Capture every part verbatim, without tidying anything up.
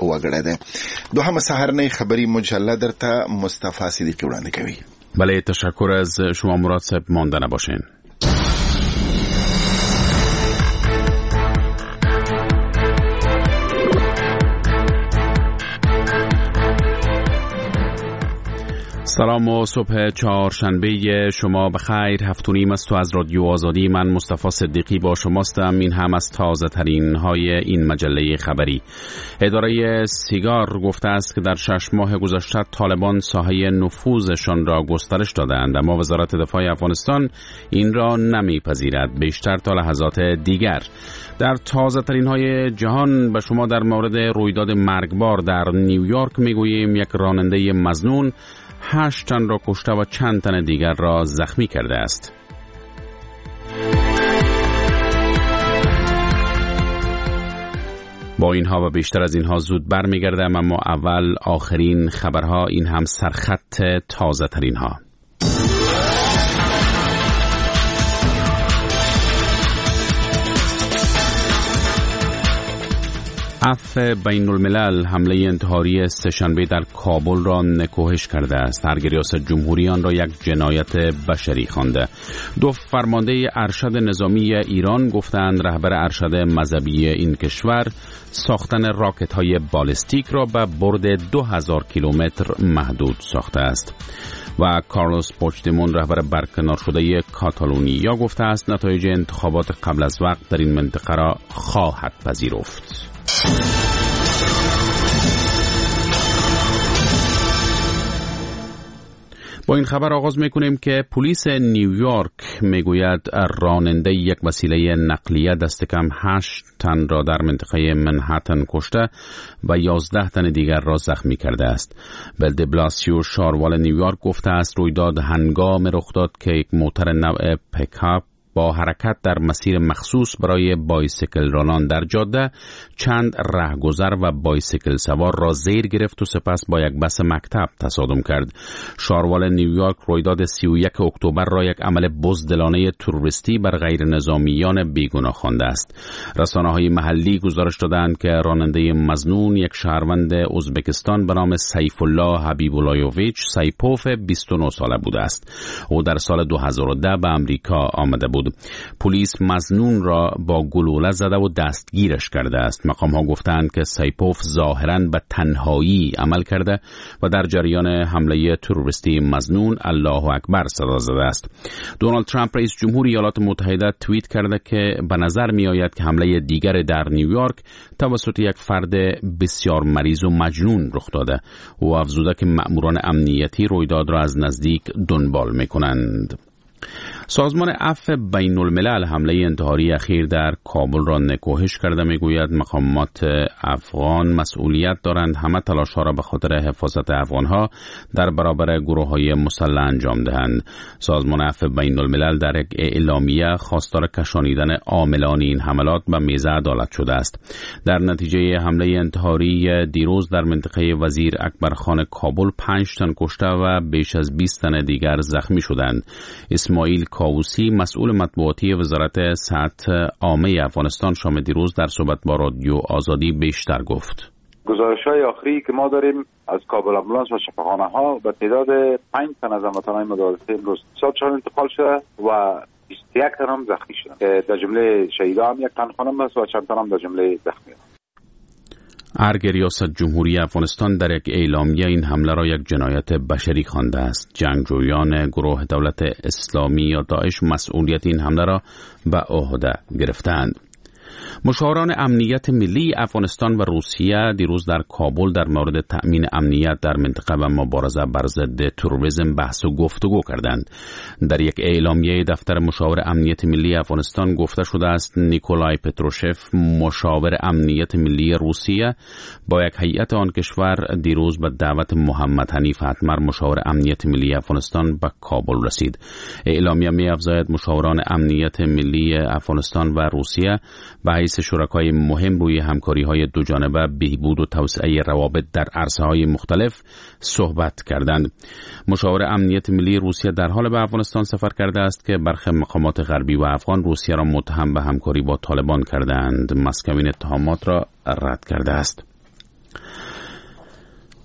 وګړی دی. دوهمه سهارنۍ خبری مجله درته مصطفی صدیقی وړاندې کوي. بله، تشکر از شما مراد صاحب. مانده نباشین. سلام و صبح چهارشنبه شما بخیر. هفت و نیم است و از رادیو آزادی من مصطفی صدیقی با شماستم. این هم از تازه ترین های این مجله خبری. اداره سیگار گفته است که در شش ماه گذشته طالبان ساحه نفوذشان را گسترش دادند، اما وزارت دفاع افغانستان این را نمیپذیرد، بیشتر تا لحظات دیگر. در تازه ترین های جهان به شما در مورد رویداد مرگبار در نیویورک میگوییم. یک راننده مظنون هشت تن را کشته و چند تن دیگر را زخمی کرده است. با اینها و بیشتر از اینها زود برمیگردم، اما اول آخرین خبرها، این هم سرخط تازه ترین ها. عفو بین الملل حمله انتحاری سه‌شنبه در کابل را نکوهش کرده است. ارگ ریاست جمهوری آن را یک جنایت بشری خوانده. دو فرمانده ارشد نظامی ایران گفتند رهبر ارشد مذهبی این کشور ساختن راکت های بالستیک را به برد دو هزار کیلومتر محدود ساخته است. و کارلوس پوچدمون رهبر برکنار شده کاتالونیا گفته است نتایج انتخابات قبل از وقت در این منطقه را خواهد پذیرفت. با این خبر آغاز میکنیم که پلیس نیویورک میگوید راننده یک وسیله نقلیه دست کم هشت تن را در منطقه منهتن کشته و یازده تن دیگر را زخمی کرده است. بل بلاسیو شاروال نیویورک گفته است رویداد هنگام رخ داد که یک موتر نوع پیکاپ با حرکت در مسیر مخصوص برای بایسیکل رانان در جاده چند رهگذر و بایسیکل سوار را زیر گرفت و سپس با یک بس مکتب تصادم کرد. شاروال نیویورک رویداد سی و یک اکتبر را یک عمل بزدلانه تروریستی بر غیر نظامیان بیگناه خوانده است. رسانه‌های محلی گزارش دادند که راننده مظنون یک شهروند ازبکستان به نام سیف الله حبیب اللهویچ سایپوف بیست و نه ساله بوده است. او در سال دو هزار و ده به آمریکا آمده بود. پلیس مظنون را با گلوله زده و دستگیرش کرده است. مقام‌ها گفتند که سایپوف ظاهراً به تنهایی عمل کرده و در جریان حمله تروریستی مظنون الله اکبر صدا زده است. دونالد ترامپ رئیس جمهور ایالات متحده توییت کرده که به نظر می‌آید که حمله دیگر در نیویورک توسط یک فرد بسیار مریض و مجنون رخ داده. او افزوده که مأموران امنیتی رویداد را از نزدیک دنبال می‌کنند. سازمان عفو بین الملل حمله انتحاری اخیر در کابل را نکوهش کرده. میگوید مقامات افغان مسئولیت دارند همه تلاش‌ها را به خاطر حفاظت افغان‌ها در برابر گروه‌های مسلح انجام دهند. سازمان عفو بین الملل در یک اعلامیه خواستار کشانیدن عاملان این حملات به میز عدالت شده است. در نتیجه حمله انتحاری دیروز در منطقه وزیر اکبرخان کابل پنج تن کشته و بیش از بیست تن دیگر زخمی شدند. اسماعیل کاووسی مسئول مطبوعاتی وزارت صحت عامه افغانستان شام دیروز در صحبت با رادیو آزادی بیشتر گفت. گزارش‌های آخری که ما داریم از کابل آمبولانس و شفاخانه‌ها به تعداد پنج تن از هموطنان مدارسه امروز شان انتقال شده و بیست و یک تن هم زخمی شده. در جمله شهیدان هم یک تن خانم است و چند تن هم در جمله زخمی است. ارگ ریاست جمهوری افغانستان در یک اعلامیه این حمله را یک جنایت بشری خوانده است. جنگجویان گروه دولت اسلامی یا داعش مسئولیت این حمله را به عهده گرفتند. مشاوران امنیت ملی افغانستان و روسیه دیروز در کابل در مورد تأمین امنیت در منطقه و مبارزه بر ضد تروریسم بحث و گفتگو کردند. در یک اعلامیه دفتر مشاور امنیت ملی افغانستان گفته شده است نیکولای پتروشف مشاور امنیت ملی روسیه با یک هیئت آن کشور دیروز به دعوت محمد حنیف اتمر مشاور امنیت ملی افغانستان به کابل رسید. اعلامیه می‌افزاید مشاوران امنیت ملی افغانستان و روسیه به حیث شرکای مهم روی همکاری‌های دوجانبه بهبود و توسعه روابط در عرصه‌های مختلف صحبت کردند. مشاور امنیت ملی روسیه در حال به افغانستان سفر کرده است که برخی مقامات غربی و افغان روسیه را متهم به همکاری با طالبان کردند. مسکو این اتهامات را رد کرده است.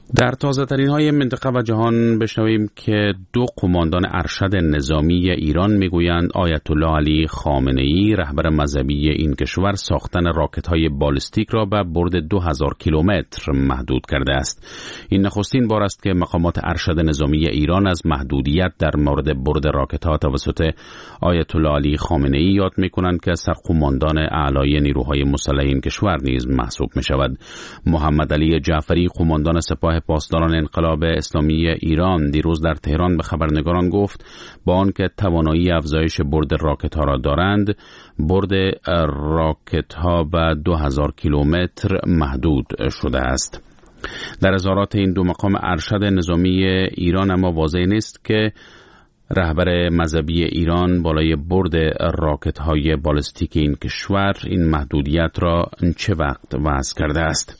در تازه ترین های منطقه و جهان بشنویم که دو قماندان ارشد نظامی ایران میگویند آیت الله علی خامنه ای رهبر مذهبی این کشور ساختن راکت های بالستیک را به برد دو هزار کیلومتر محدود کرده است. این نخستین بار است که مقامات ارشد نظامی ایران از محدودیت در مورد برد راکت ها توسط آیت الله علی خامنه ای یاد میکنند که سرقماندان اعلای نیروهای مسلح این کشور نیز محسوب می شود. محمد علی جعفری قماندان سپاه پاسداران انقلاب اسلامی ایران دیروز در تهران به خبرنگاران گفت با آنکه توانایی افزایش برد راکت ها را دارند، برد راکت ها به دو هزار کیلومتر محدود شده است. در اظهارات این دو مقام ارشد نظامی ایران اما واضح نیست که رهبر مذهبی ایران بالای برد راکت های بالستیک این کشور این محدودیت را چه وقت وضع کرده است.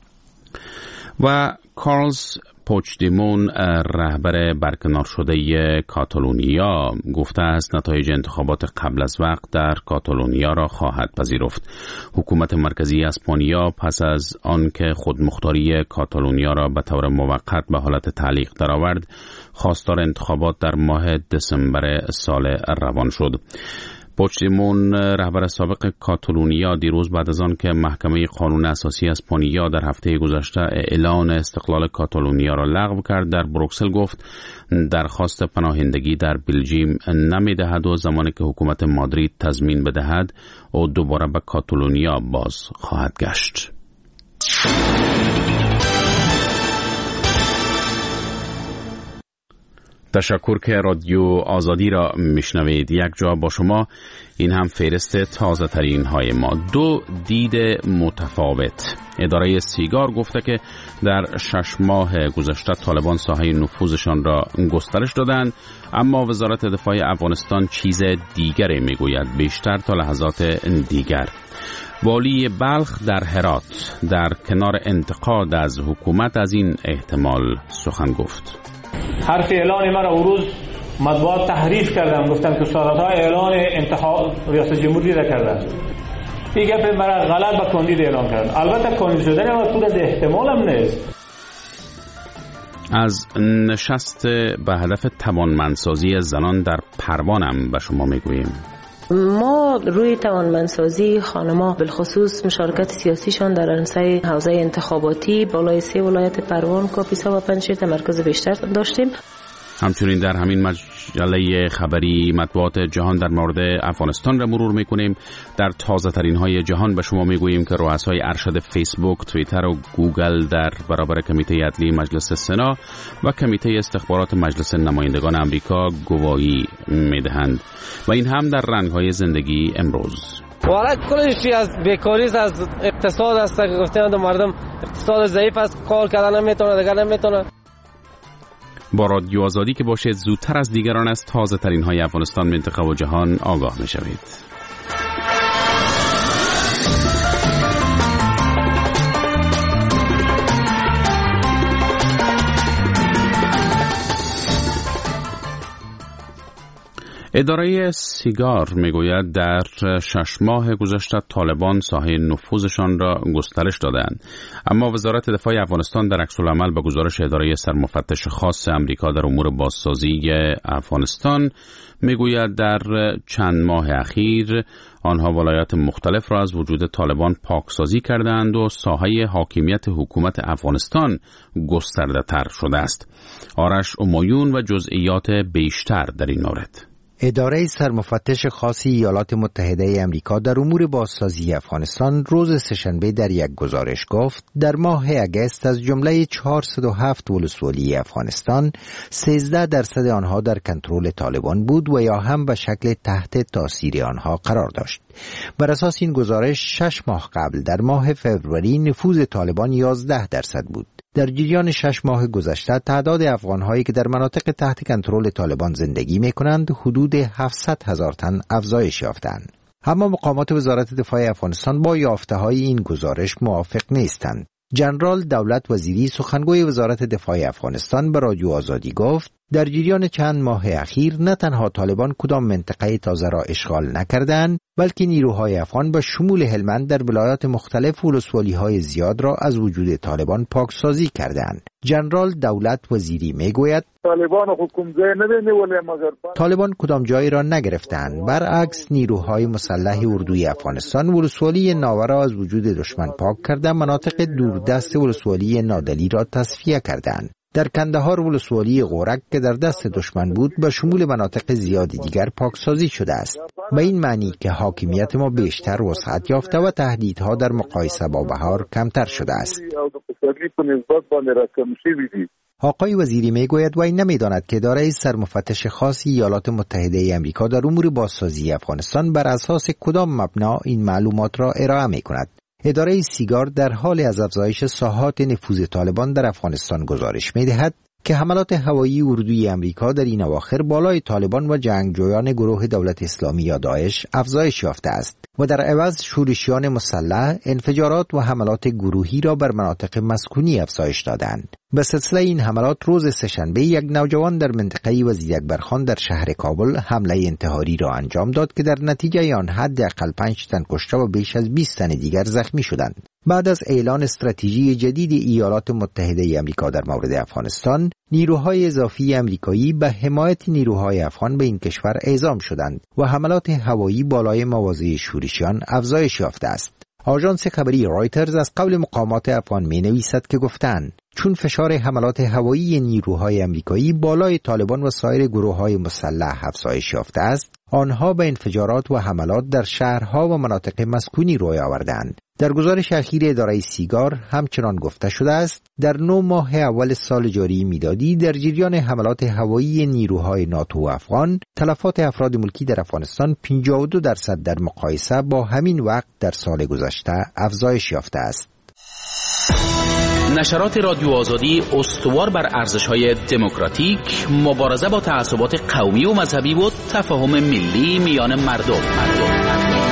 و کارلز پوچدیمون رهبر برکنار شده کاتالونیا گفته است نتایج انتخابات قبل از وقت در کاتالونیا را خواهد پذیرفت. حکومت مرکزی اسپانیا پس از آنکه خودمختاری کاتالونیا را به طور موقت به حالت تعلیق درآورد، خواستار انتخابات در ماه دسامبر سال روان شد. پوچدیمون رهبر سابق کاتالونیا دیروز بعد از آن که محکمه قانون اساسی اسپانیا در هفته گذشته اعلان استقلال کاتالونیا را لغو کرد در بروکسل گفت درخواست پناهندگی در بلژیم نمی‌دهد و زمانی که حکومت مادرید تضمین بدهد او دوباره به کاتالونیا باز خواهد گشت. تشکر که رادیو آزادی را میشنوید. یک جا با شما، این هم فهرست تازه ترین های ما. دو دید متفاوت. اداره سیگار گفته که در شش ماه گذشته طالبان ساحه نفوذشان را گسترش دادند، اما وزارت دفاع افغانستان چیز دیگری میگوید، بیشتر تا لحظات دیگر. والی بلخ در هرات در کنار انتقاد از حکومت از این احتمال سخن گفت. حرف اعلان مرا او روز مطبوعات تحریف کردن، گفتن که سالها اعلان انتخاب ریاست جمهوری را کردن. این گپ مرا غلط به کاندید اعلان کردن. البته کاندید شدن ما تو از احتمال هم نیست. از نشست به هدف توانمندسازی زنان در پروان هم به شما میگوییم. ما روی توانمندسازی خانم‌ها بالخصوص مشارکت سیاسیشان در عرصه حوزه انتخاباتی بالای سه ولایت پروان، کاپیسا و پنجشیر تمرکز بیشتر داشتیم. همچنین در همین مجله خبری مطبوعات جهان در مورد افغانستان را مرور میکنیم. در تازه ترین های جهان به شما میگوییم که رؤسای ارشد فیسبوک، توییتر و گوگل در برابر کمیته عدلی مجلس سنا و کمیته استخبارات مجلس نمایندگان امریکا گواهی میدهند. و این هم در رنگ های زندگی امروز. والا کلش از بیکاری از اقتصاد است که گفتند مردم اقتصاد ضعیف است، کار کردن نمیتونه، دیگر نمیتونه. با رادیو آزادی که باشید زودتر از دیگران از تازه ترین های افغانستان، منطقه و جهان آگاه می شوید. اداره سیگار میگوید در شش ماه گذشته طالبان ساحه نفوذشان را گسترش دادند، اما وزارت دفاع افغانستان در عکس العمل به گزارش اداره سرمفتش خاص امریکا در امور بازسازی افغانستان میگوید در چند ماه اخیر آنها ولایات مختلف را از وجود طالبان پاکسازی کردند و ساحه حاکمیت حکومت افغانستان گسترده تر شده است. آرش امایون و جزئیات بیشتر در این مورد. اداره سرمفتش خاص ایالات متحده آمریکا در امور بازسازی افغانستان روز سه‌شنبه در یک گزارش گفت در ماه اگست از جمله چهارصد و هفت ولسوالی افغانستان سیزده درصد آنها در کنترل طالبان بود و یا هم به شکل تحت تاثیر آنها قرار داشت. بر اساس این گزارش شش ماه قبل در ماه فوریه نفوذ طالبان یازده درصد بود. در جریان شش ماه گذشته تعداد افغان‌هایی که در مناطق تحت کنترل طالبان زندگی می‌کنند حدود هفتصد هزار تن افزایش یافتند. اما مقامات وزارت دفاع افغانستان با یافته‌های این گزارش موافق نیستند. جنرال دولت وزیری سخنگوی وزارت دفاع افغانستان به رادیو آزادی گفت در جریان چند ماه اخیر نه تنها طالبان کدام منطقه تازه را اشغال نکردند، بلکه نیروهای افغان با شمول هلمند در ولایات مختلف ولسوالی‌های زیاد را از وجود طالبان پاکسازی کردند. جنرال دولت وزیری میگوید طالبان حکم ځای نه دی نیولې مگر طالبان کدام جایی را نگرفتند. برعکس نیروهای مسلح اردوی افغانستان ولسوالی ناوه را از وجود دشمن پاک کرده، مناطق دوردست ولسوالی نادلی را تصفیه کردند. در کندهار ولسوالی غورک که در دست دشمن بود به شمول مناطق زیادی دیگر پاکسازی شده است. به این معنی که حاکمیت ما بیشتر وسعت یافته و تهدیدها در مقایسه با بهار کمتر شده است. آقای وزیری میگوید وی نمیداند که اداره سرمفتش خاص ایالات متحده آمریکا در امور بازسازی افغانستان بر اساس کدام مبنا این معلومات را ارائه میکند. اداره سیگار در حال از افزایش ساحات نفوذ طالبان در افغانستان گزارش می‌دهد که حملات هوایی اردوی امریکا در این اواخر بالای طالبان و جنگجویان گروه دولت اسلامی یا داعش افزایش یافته است و در عوض شورشیان مسلح انفجارات و حملات گروهی را بر مناطق مسکونی افزایش دادند. به سلسله این حملات روز سه‌شنبه یک نوجوان در منطقه وزیر اکبرخان در شهر کابل حمله انتحاری را انجام داد که در نتیجه آن حداقل پنج تن کشته و بیش از بیست تن دیگر زخمی شدند. بعد از اعلان استراتژی جدید ایالات متحده آمریکا در مورد افغانستان، نیروهای اضافی آمریکایی به حمایت نیروهای افغان به این کشور اعزام شدند و حملات هوایی بالای مواضع شورشیان افزایش یافته است. آژانس خبری رایترز از قول مقامات افغان می نویسد که گفتند چون فشار حملات هوایی نیروهای آمریکایی بالای طالبان و سایر گروه‌های مسلح افزایش یافته است، آنها به انفجارات و حملات در شهرها و مناطق مسکونی روی آوردند. در گزارش اخیر اداره سیگار همچنان گفته شده است در نه ماه اول سال جاری میلادی در جریان حملات هوایی نیروهای ناتو و افغان، تلفات افراد ملکی در افغانستان پنجاه و دو درصد در مقایسه با همین وقت در سال گذشته افزایش یافته است. نشرات رادیو آزادی استوار بر ارزش‌های دموکراتیک، مبارزه با تعصبات قومی و مذهبی و تفاهم ملی میان مردم. مردم.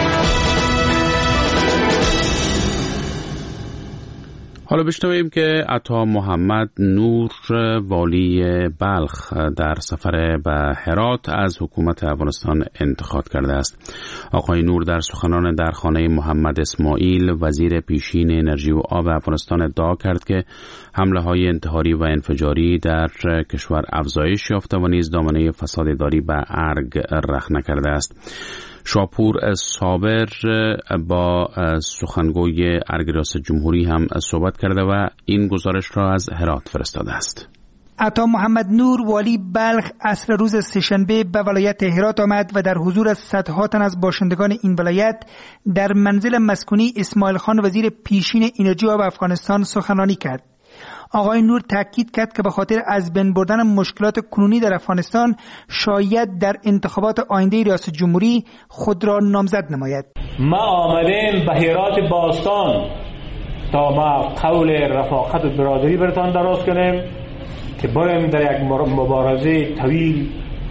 حالا بشنویم که عطا محمد نور والی بلخ در سفر به هرات از حکومت افغانستان انتخاب کرده است. آقای نور در سخنان در خانه محمد اسماعیل وزیر پیشین انرژی و آب افغانستان ادعا کرد که حمله های انتحاری و انفجاری در کشور افزایش یافته و نیز دامنه فساد اداری به ارگ رخنه کرده است. شاپور صابر با سخنگوی ارگ ریاست جمهوری هم صحبت کرده و این گزارش را از هرات فرستاده است. عطا محمد نور والی بلخ عصر روز سه‌شنبه به ولایت هرات آمد و در حضور صدها تن از باشندگان این ولایت در منزل مسکونی اسماعیل خان وزیر پیشین انرژی و آب افغانستان سخنرانی کرد. آقای نور تاکید کرد که به خاطر از بین بردن مشکلات کنونی در افغانستان شاید در انتخابات آینده ریاست جمهوری خود را نامزد نماید. ما آمدیم به هرات باستان تا ما قول رفاقت و برادری برتان دراز کنیم که بریم در یک مبارزه طویل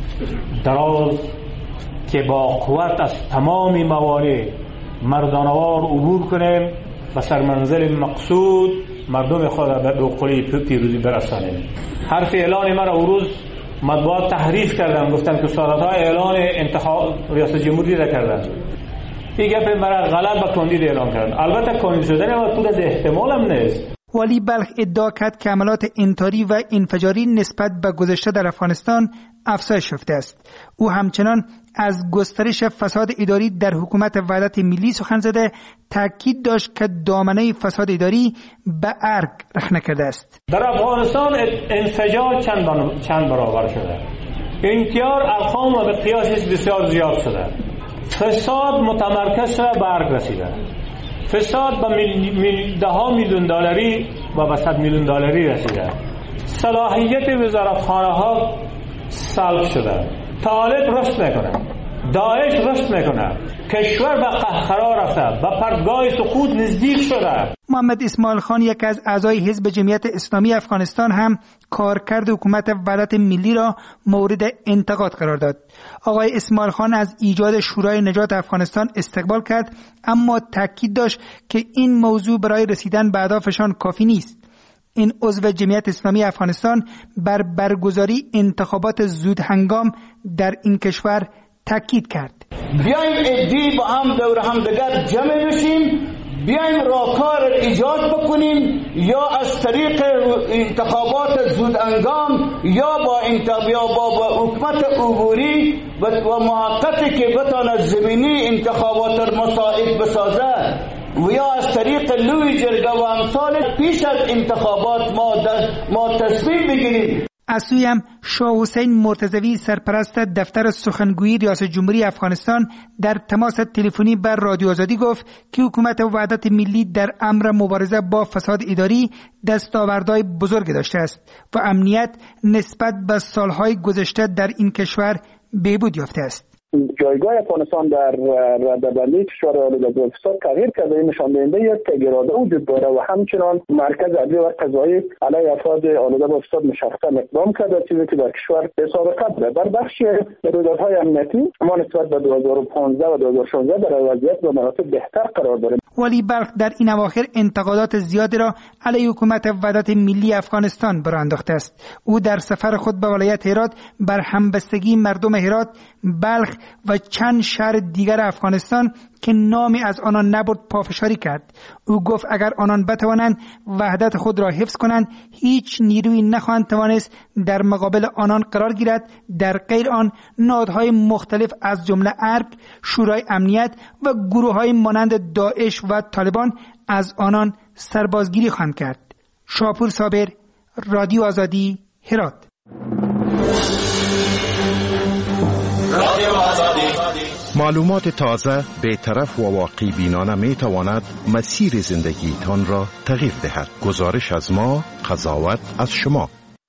دراز که با قوت از تمام موانع مردانوار عبور کنیم و سرمنزل مقصود مردم خود را به قله پیروزی برسانیم. حرف اعلان مرا او روز مطبوعات تحریف کردن، گفتن که سادت‌ها اعلان انتخاب ریاست جمهوری را کردن. این گپ مرا غلط و کاندید اعلان کردن. البته کاندید شدن ما تو از احتمال هم نیست. والی بلخ ادعا کرد که حملات انتحاری و انفجاری نسبت به گذشته در افغانستان افزایش یافته است. او همچنان از گسترش فساد اداری در حکومت وحدت ملی سخن زده، تاکید داشت که دامنه فساد اداری به ارگ رخنه کرده است. در افغانستان انفجار چند چند برابر شده، انتحار ارقام و به قیاس بسیار زیاد شده، فساد متمرکز شده به ارگ رسیده، فساد به میل، میل، ده ها میلیون دلاری و به صد میلیون دلاری رسیده، صلاحیت وزارتخانه ها سلب شده، طالب رشد میکنه، داعش رشد میکنه، کشور به قهقرا رفته، به پرتگاه سقوط نزدیک شده. محمد اسماعیل خان یک از اعضای حزب جمعیت اسلامی افغانستان هم کارکرد حکومت وحدت ملی را مورد انتقاد قرار داد. آقای اسماعیل خان از ایجاد شورای نجات افغانستان استقبال کرد، اما تاکید داشت که این موضوع برای رسیدن به اهدافشان کافی نیست. این عضو جمعیت اسلامی افغانستان بر برگزاری انتخابات زود هنگام در این کشور تاکید کرد. بیایم ادی با هم دور هم دیگر جمع بشیم، بیایم راهکار ایجاد بکنیم، یا از طریق انتخابات زود هنگام یا با انتخابات با حکومت عبوری و موقتی که بتواند زمینی انتخابات مساعد بسازه، و یا از طریق لوی جرگه و امثال پیش از انتخابات ما, ما تصمیم بگیریم. از سوی هم شاه حسین مرتضوی سرپرست دفتر سخنگویی ریاست جمهوری افغانستان در تماس تلفنی بر رادیو آزادی گفت که حکومت وحدت ملی در امر مبارزه با فساد اداری دستاوردهای بزرگ داشته است و امنیت نسبت به سالهای گذشته در این کشور بهبود یافته است. جایگاه افغانستان در رده‌بندی کشور آلوده به فساد تغییر کرده، این نشان دهنده یک اراده وجود داره و همچنان مرکز عدلی و قضایی علیه افراد آلوده به فساد مشخصا اقدام کرده، چیزی که در کشور به سابقه بوده. در بخش رویدادهای امنیتی ما نسبت به دو هزار و پانزده و دو هزار و شانزده در وضعیت به مراتب بهتر قرار داریم. ولی بلخ در این اواخر انتقادات زیادی را علیه حکومت وحدت ملی افغانستان برآورده انداخته است. او در سفر خود به ولایت هرات بر همبستگی مردم هرات، بلخ و چند شهر دیگر افغانستان که نامی از آنان نبرد پافشاری کرد. او گفت اگر آنان بتوانند وحدت خود را حفظ کنند، هیچ نیروی نخواهند توانست در مقابل آنان قرار گیرد. در غیر آن نهادهای مختلف از جمله ارگ، شورای امنیت و گروه‌های مانند داعش و طالبان از آنان سربازگیری خواهند کرد. شاپور صابر، رادیو آزادی، هرات. معلومات تازه، بی‌طرف و واقع بینانه می تواند مسیر زندگیتان را تغییر دهد. گزارش از ما، قضاوت از شما.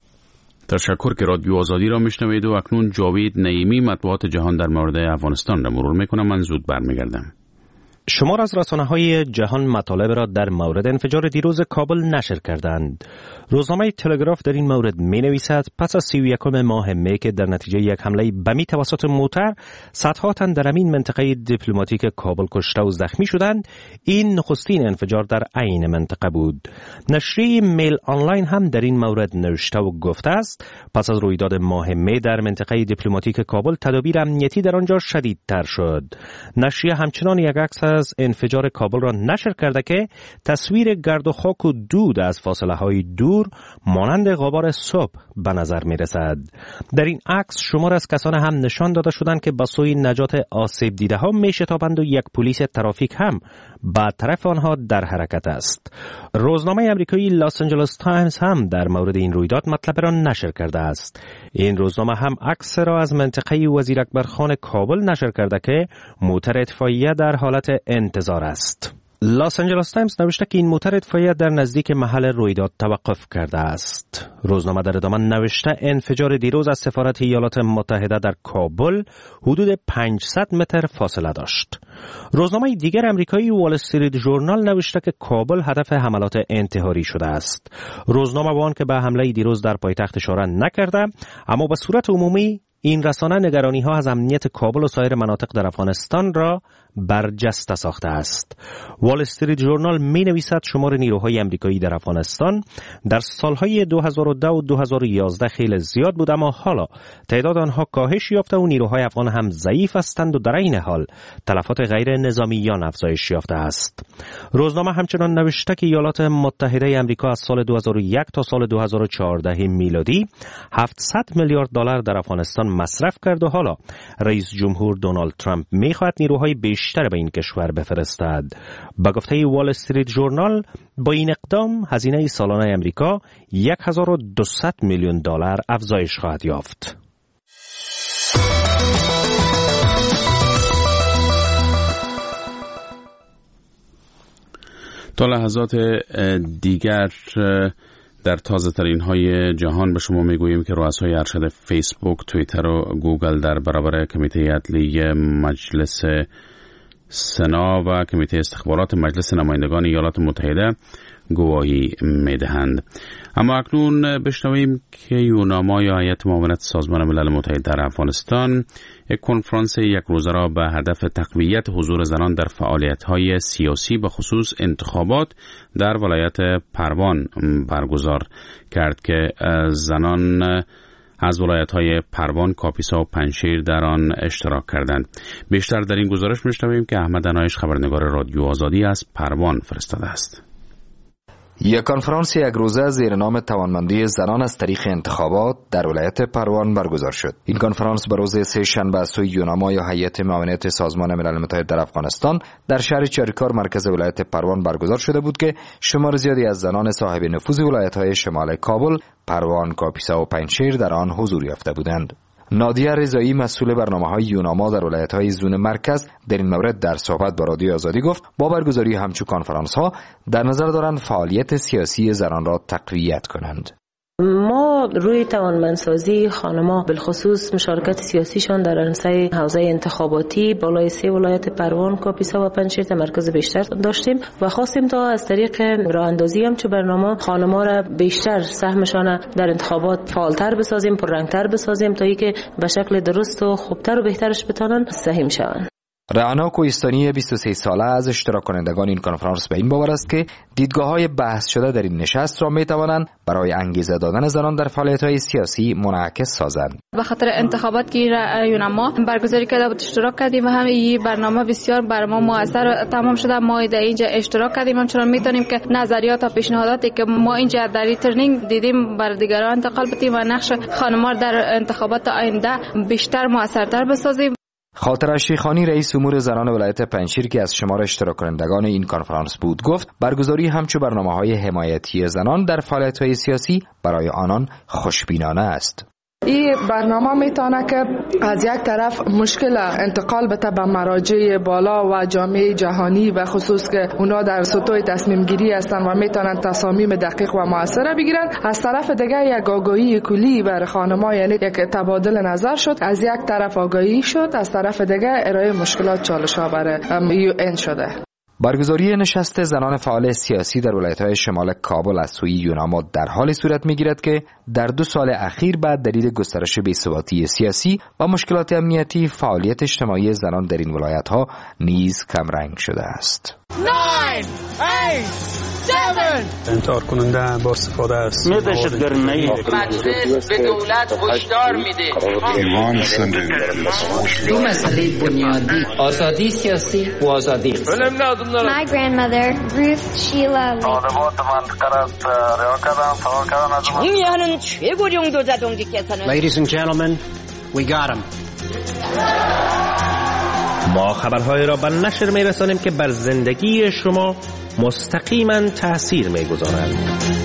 تشکر که رادیو آزادی را میشنوید و اکنون جاوید نعیمی مطبوعات جهان در مورد افغانستان را مرور میکنم. من زود برمیگردم. شمار از رسانه‌های جهان مطالب را در مورد انفجار دیروز کابل نشر کردند. روزنامه تلگراف در این مورد می‌نویسد پس از سی و یکم ماه می که در نتیجه یک حمله بمی توسط موتر صدها تن در این منطقه دیپلماتیک کابل کشته و زخمی شدند، این نخستین انفجار در عین منطقه بود. نشریه میل آنلاین هم در این مورد نوشته و گفته است پس از رویداد ماه می در منطقه دیپلماتیک کابل تدابیر امنیتی در آنجا شدیدتر شد. نشریه همچنان یک عکس از انفجار کابل را نشر کرده که تصویر گرد و خاک و دود از فاصله های دور مانند غبار صبح به نظر می رسد. در این عکس شمار از کسان هم نشان داده شدند که به سوی نجات آسیب دیده ها می شتابند و یک پلیس ترافیک هم به طرف آنها در حرکت است. روزنامه امریکایی لاس آنجلس تایمز هم در مورد این رویداد مطلب را نشر کرده است. این روزنامه هم عکس را از منطقه وزیر اکبر خان کابل نشر کرده که موتر اطفائیه در حالت انتظار است. لاس آنجلس تایمز نوشته که این موتر اطفائیه در نزدیک محل رویداد توقف کرده است. روزنامه در ادامه نوشته انفجار دیروز از سفارت ایالات متحده در کابل حدود پانصد متر فاصله داشت. روزنامه دیگر امریکایی وال استریت ژورنال نوشته که کابل هدف حملات انتحاری شده است. روزنامه با آن که به حمله دیروز در پایتخت اشاره نکرده، اما به صورت عمومی این رسانه نگرانی ها از امنیت کابل و سایر مناطق در افغانستان را برجسته ساخته است. وال استریت ژورنال می نویسد شمار نیروهای امریکایی در افغانستان در سالهای دو هزار و ده و دو هزار و یازده خیلی زیاد بود، اما حالا تعداد آنها کاهش یافته و نیروهای افغان هم ضعیف هستند و در این حال تلفات غیر نظامیان افزایش یافته است. روزنامه همچنان نوشته که ایالات متحده آمریکا از سال دو هزار و یک تا سال دو هزار و چهارده میلادی هفتصد میلیارد دلار در افغانستان مصرف کرد و حالا رئیس جمهور دونالد ترامپ می‌خواهد نیروهای بیشتر به این کشور بفرستد. به گفته وال استریت ژورنال با این اقدام هزینه سالانه آمریکا هزار و دویست میلیون دلار افزایش خواهد یافت. تا لحظات دیگر در تازه ترین های جهان به شما میگوییم که رؤسای ارشد فیسبوک، توییتر و گوگل در برابر کمیته عدلی مجلس سنا و کمیته استخبارات مجلس نمایندگان ایالات متحده گواهی میدهند. اما اکنون بشنویم که یوناما یا هیئت معاونت سازمان ملل متحد در افغانستان یک کنفرانس یک روزه را به هدف تقویت حضور زنان در فعالیت‌های سیاسی به خصوص انتخابات در ولایت پروان برگزار کرد که زنان از ولایت‌های پروان، کاپیسا و پنجشیر در آن اشتراک کردند. بیشتر در این گزارش می‌شنویم که احمد عنایش خبرنگار رادیو آزادی از پروان فرستاده است. یک کنفرانس یک روزه زیر نام توانمندی زنان از طریق انتخابات در ولایت پروان برگزار شد. این کنفرانس به روز سه شنبه از سوی یوناما یا هیئت معاونت سازمان ملل متحد در افغانستان در شهر چاریکار مرکز ولایت پروان برگزار شده بود که شمار زیادی از زنان صاحب نفوذ ولایت‌های شمال کابل، پروان، کاپیسا و پنجشیر در آن حضور یافته بودند. نادیه رضایی مسئول برنامه‌های یوناما در ولایت‌های زون مرکز در این مورد در صحبت با رادیو آزادی گفت با برگزاری همچون کنفرانس‌ها در نظر دارند فعالیت سیاسی زنان را تقویت کنند. ما روی توانمندسازی خانم‌ها بالخصوص مشارکت سیاسیشان در عرصه حوزه انتخاباتی بالای سه ولایت پروان، کاپیسا و پنجشیر تمرکز بیشتر داشتیم و خواستیم تا از طریق راه اندازی همچون برنامه خانم‌ها را بیشتر سهمشان در انتخابات فعالتر بسازیم، پررنگتر بسازیم تا اینکه به شکل درست و خوبتر و بهترش بتانن سهم شوند. رعنا کوهستانی بیست و سه ساله از اشتراک کنندگان این کنفرانس به این باور است که دیدگاه‌های بحث شده در این نشست را می‌توانند برای انگیزه دادن زنان در فعالیت‌های سیاسی منعکس سازند. به خاطر انتخابات که یوناما برگزاری کرده بود اشتراک کردیم و هم این برنامه بسیار بر ما موثر تمام شده. ما در اینجا اشتراک کردیم، همچنان می‌تونیم که نظریات و پیشنهاداتی که ما اینجا در این ترنینگ دیدیم بر دیگران انتقال بدیم و نقش خانم‌ها در انتخابات آینده بیشتر موثرتر بسازیم. خاطره شیخانی رئیس امور زنان ولایت پنجشیر که از شمار اشتراک کنندگان این کنفرانس بود گفت برگزاری همچون برنامه‌های حمایتی زنان در فعالیت‌های سیاسی برای آنان خوشبینانه است. این برنامه میتونه که از یک طرف مشکل انتقال بده به مراجع بالا و جامعه جهانی و خصوص که اونا در سطوح تصمیم گیری هستن و میتونن تصامیم دقیق و موثر بگیرن. از طرف دیگه یک آگاهی کلی بر خانم‌ها، یعنی یک تبادل نظر شد. از یک طرف آگاهی شد، از طرف دیگه ارائه مشکلات چالش‌ها برای یو ان شده. برگزاری نشست زنان فعال سیاسی در ولایت‌های شمال کابل از سوی یوناما در حال صورت می‌گیرد که در دو سال اخیر بعد دلیل گسترش بی‌ثباتی سیاسی و مشکلات امنیتی فعالیت اجتماعی زنان در این ولایت‌ها نیز کمرنگ شده است. انتحار کننده با استفاده است. دهشتگردی مجلس به دولت هشدار میده. دو مسئله بنیادی، آزادی سیاسی و آزادی. My grandmother, Ruth Sheila Lee. 중요한 최고 정도 자동직께서는 Ladies and gentlemen, we got him. ما خبرهای را به نشر می‌رسانیم که بر زندگی شما مستقیما تأثیر می‌گذارند.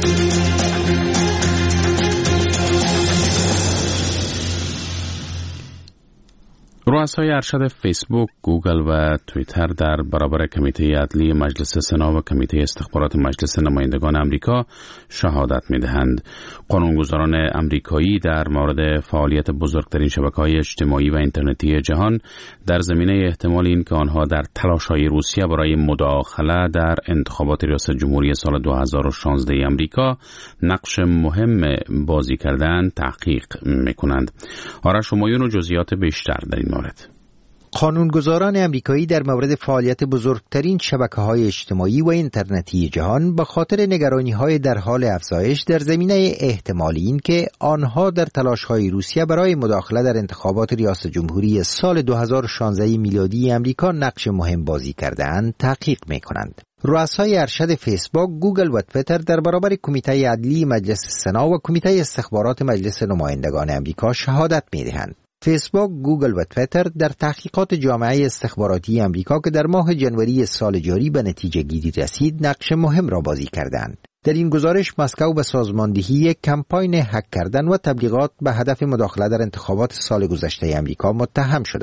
رؤسای ارشد فیسبوک، گوگل و توییتر در برابر کمیته عدلی مجلس سنا و کمیته استخبارات مجلس نمایندگان آمریکا شهادت می‌دهند. قانونگذاران آمریکایی در مورد فعالیت بزرگترین شبکه‌های اجتماعی و اینترنتی جهان در زمینه احتمال این که آنها در تلاش‌های روسیه برای مداخله در انتخابات ریاست جمهوری سال دو هزار و شانزده آمریکا نقش مهم بازی کردن تحقیق می‌کنند. آرش همایون و جزئیات بیشتر در این مورد. قانونگذاران امریکایی در مورد فعالیت بزرگترین شبکه‌های اجتماعی و اینترنتی جهان به خاطر نگرانی‌های در حال افزایش در زمینه احتمال این که آنها در تلاش‌های روسیه برای مداخله در انتخابات ریاست جمهوری سال دو هزار و شانزده میلادی امریکا نقش مهم بازی کرده‌اند تحقیق می‌کنند. رؤسای ارشد فیسبوک، گوگل و توییتر در برابر کمیته عدلی مجلس سنا و کمیته استخبارات مجلس نمایندگان امریکا شهادت می‌دهند. فیسبوک، گوگل و توییتر در تحقیقات جامعه استخباراتی امریکا که در ماه جنوری سال جاری به نتیجه گیری رسید نقش مهم را بازی کردند. در این گزارش مسکو به سازماندهی یک کمپاین هک کردن و تبلیغات به هدف مداخله در انتخابات سال گذشته امریکا متهم شده است.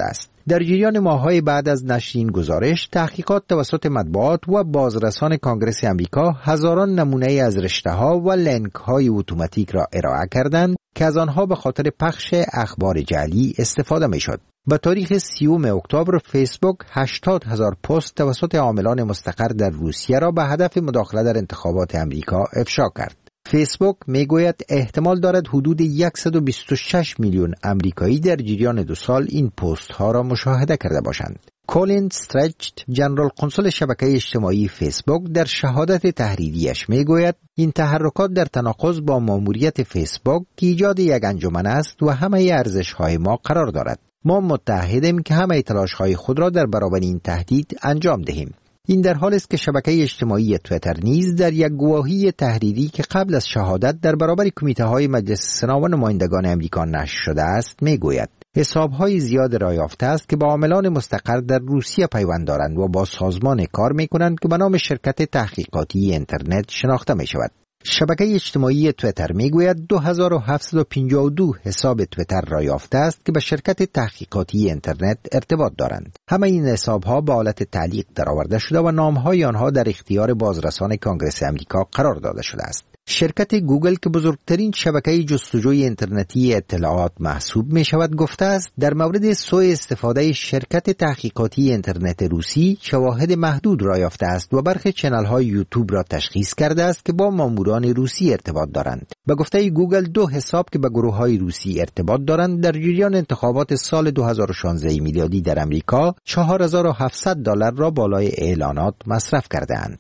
در جریان ماه‌های بعد از نشر این گزارش، تحقیقات توسط مطبوعات و بازرسان کنگره امریکا هزاران نمونه از رشته‌ها و لینک‌های اتوماتیک را ارائه کردند که از آنها به خاطر پخش اخبار جعلی استفاده می‌شد. به تاریخ سیوم اکتبر فیسبوک هشتاد هزار پست توسط عاملان مستقر در روسیه را به هدف مداخله در انتخابات امریکا افشا کرد. فیسبوک میگوید احتمال دارد حدود صد و بیست و شش میلیون امریکایی در جریان دو سال این پست ها را مشاهده کرده باشند. کولین استرچت، جنرال قنصل شبکه اجتماعی فیسبوک، در شهادت تحریریش میگوید این تحرکات در تناقض با ماموریت فیسبوک که ایجاد یک انجمن است و همه ارزش‌های ما قرار دارد. ما متحدیم که همه تلاش‌های خود را در برابر این تهدید انجام دهیم. این در حالی است که شبکه اجتماعی توییتر نیز در یک گواهی تحریری که قبل از شهادت در برابر کمیته‌های مجلس سنا و نمایندگان امریکا نشر شده است میگوید حساب‌های زیاد را یافته است که با عاملان مستقر در روسیه پیوند دارند و با سازمان کار می‌کنند که به نام شرکت تحقیقاتی اینترنت شناخته می‌شود. شبکه اجتماعی توییتر میگوید دو هزار و هفتصد و پنجاه و دو حساب توییتر را یافته است که به شرکت تحقیقاتی اینترنت ارتباط دارند. همه این حساب‌ها به حالت تعلیق درآورده شده و نام‌های آنها در اختیار بازرسان کنگره امریکا قرار داده شده است. شرکت گوگل که بزرگترین شبکه جستجوی اینترنتی اطلاعات محسوب می شود گفته است در مورد سوء استفاده شرکت تحقیقاتی اینترنت روسی شواهد محدود را یافته است و برخی چنل های یوتیوب را تشخیص کرده است که با ماموران روسی ارتباط دارند. به گفته گوگل دو حساب که به گروه های روسی ارتباط دارند در جریان انتخابات سال دو هزار و شانزده میلادی در امریکا چهار هزار و هفتصد دلار را بالای اعلانات مصرف کردند.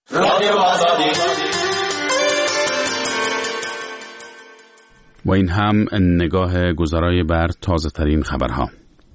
و این هم نگاه گذرای بر تازه ترین خبرها.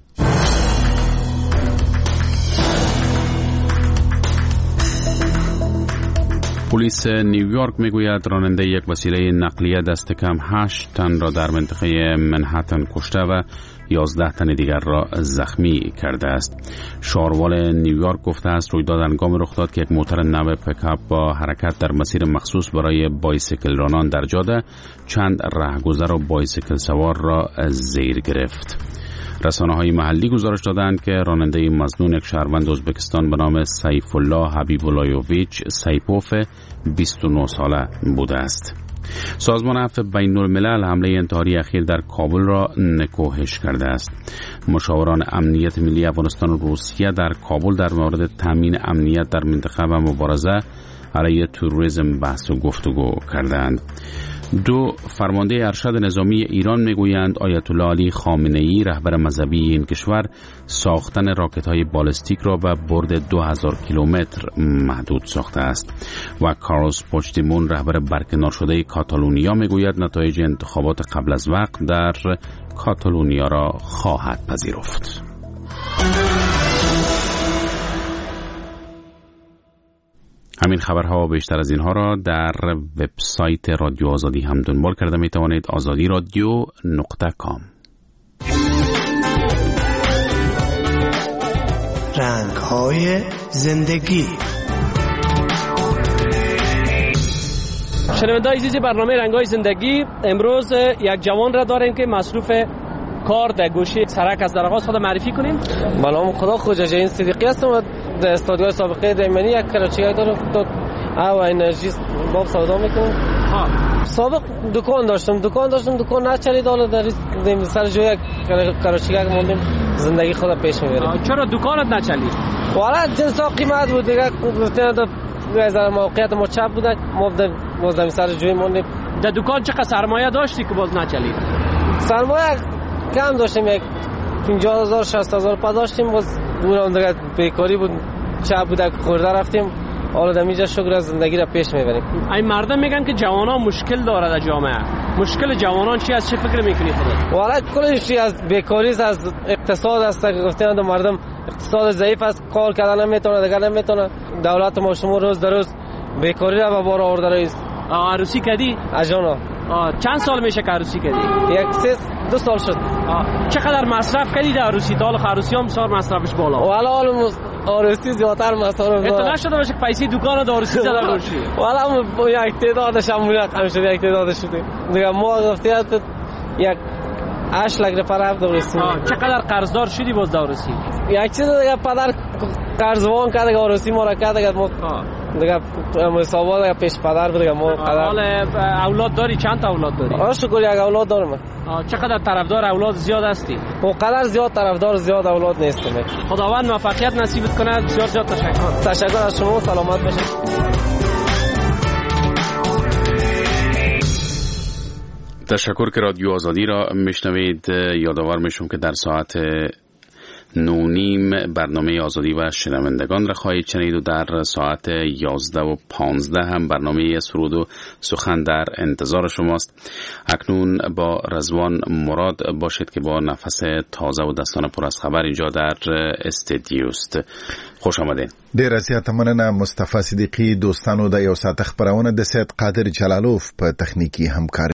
پلیس نیویورک میگوید راننده یک وسیله نقلیه دست کم هشت تن را در منطقه منهتن کشته و یازده تن دیگر را زخمی کرده است. شاروال نیویورک گفته است رویداد هنگام رخ داد که یک موتر نو پیکاپ با حرکت در مسیر مخصوص برای بایسیکل رانان در جاده چند رهگذر و بایسیکل سوار را زیر گرفت. رسانه‌های محلی گزارش دادند که راننده مظنون یک شهروند ازبکستان به نام سیف الله حبیب اللهویچ سیپوف بیست و نه ساله بوده است. سازمان عفو بین الملل حمله انتحاری اخیر در کابل را نکوهش کرده است. مشاوران امنیت ملی افغانستان و روسیه در کابل در مورد تامین امنیت در منطقه و مبارزه علیه تروریسم بحث و گفتگو کردند. دو فرمانده ارشد نظامی ایران میگویند آیت الله علی خامنه‌ای رهبر مذهبی این کشور ساختن راکت‌های بالستیک را به برد دو هزار کیلومتر محدود ساخته است و کارلوس پوچدمون رهبر برکنار شده کاتالونیا میگوید نتایج انتخابات قبل از وقت در کاتالونیا را خواهد پذیرفت. همین خبرها و بیشتر از اینها را در وبسایت رادیو آزادی هم دنبال کرده می توانید. آزادی رادیو نقطه کام. رنگ‌های زندگی. شنونده‌های عزیز برنامه رنگ‌های زندگی، امروز یک جوان را داریم که مصروف کار در گوشه سرک از در آغاز خود معرفی کنیم. به نام خدا خوجا این صدیقی هستم و در استادیوی سابقه دیمنی یک کراچی دارم تو او انرژی باب سودا میکنم. ها سابق دکان داشتم دکان داشتم دکان نچلید، حالا در این سر جای کراچی که موندیم زندگی خود پیش میبریم. چرا دکانت نچلید؟ والا جنسا قیمت بود دیگه، گفتن در موقعیت ما چپ بود، ما باز سر جای موندیم. در دکان چقدر سرمایه داشتی که باز نچلید؟ سرمایه کم داشتیم، یک پنجاه هزار شصت هزار پا داشتیم، باز اونم دیگه بیکاری بود، چپ بود خورده رفتیم. حالا دمیجا شکر از زندگی را پیش میبریم. این مردم میگن که جوانان مشکل داره در جامعه. مشکل جوانان چی است؟ چه فکر میکنی خودت؟ والا کلش از بیکاری است، از اقتصاد است که گفتن مردم اقتصاد ضعیف است، کار کردن نمیتونه، دیگه نمیتونه. دولت ما شما روز در روز بیکاری را به بار آورده است. عروسی کردی؟ اجانا. چند سال میشه که عروسی کردی؟ یک سه دو سال شد. چقدر مصرف کردی در عروسی؟ تا حالا عروسی هم بسیار مصرفش بالا. والا حالا عروسی زیادتر مصرف داره. اتنا شده باشه که پیسه دکان در عروسی زده باشی. والا یک تعدادش هم میاد، همیشه یک تعدادش شده. دیگه ما گفتیم یک هشت لک پر دورسی. چقدر قرضدار شدی باز دورسی؟ یک چیز دیگه پدر قرضوان کرد دیگه دورسی ما را کرد دیگه ما دیگه حسابات دیگه پیش پدر بود دیگه ما حال اولاد داری؟ چند تا اولاد داری؟ آ شکر یک اولاد دارم. چقدر طرفدار اولاد زیاد هستی؟ او قدر زیاد طرفدار زیاد اولاد نیستم. خداوند موفقیت نصیبت کنه. بسیار زیاد تشکر. تشکر از شما. سلامت باشید. تشکر که رادیو آزادی را میشنوید. یادآور میشم که در ساعت نو نیم برنامه آزادی و شنوندگان را خواهید شنید و در ساعت یازده و پانزده هم برنامه سرود و سخن در انتظار شماست. اکنون با رضوان مراد باشید که با نفس تازه و دستان پر از خبر اینجا در استودیو است. خوش آمدین. ډیر زیات مننه مصطفی صدیقی. دوستانو د یو ساعت خبرونه د سید قادر جلالوف په تخنیکی همکاري